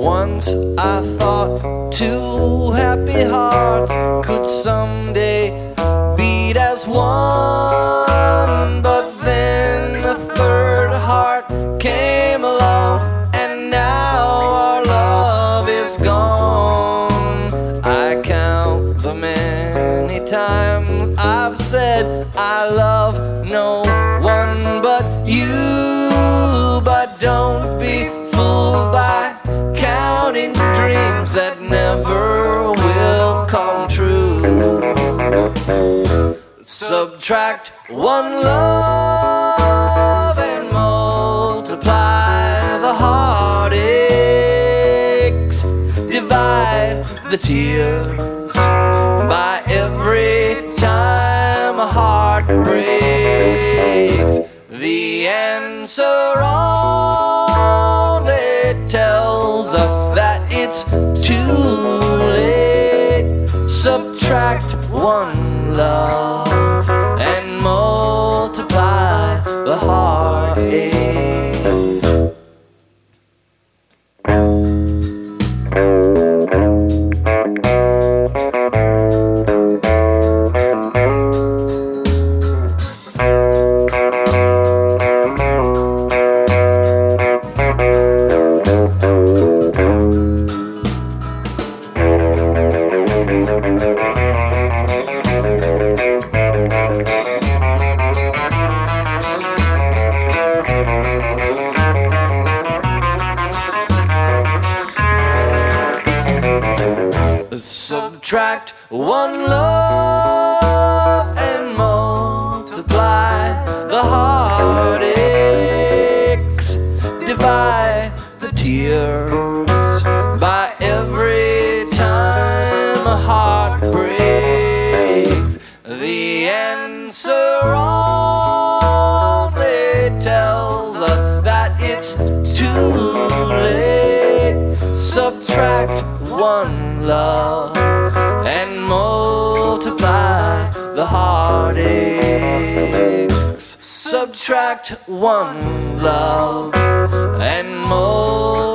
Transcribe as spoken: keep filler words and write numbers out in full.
Once I thought two happy hearts could someday beat as one, but then a third heart came along, and now our love is gone. I count the many times I've said I love no one but you, but don't be fooled by counting dreams that never will come true. Subtract one love and multiply the heartaches. Divide the tears by every time a heart breaks. The answer only tells us that it's too late. Subtract one love and multiply the heartache. Subtract one love and multiply the heartaches. Divide the tears by every time a heart breaks. The answer only tells us that it's too late. Subtract one love and multiply the heartaches. Subtract one love and multiply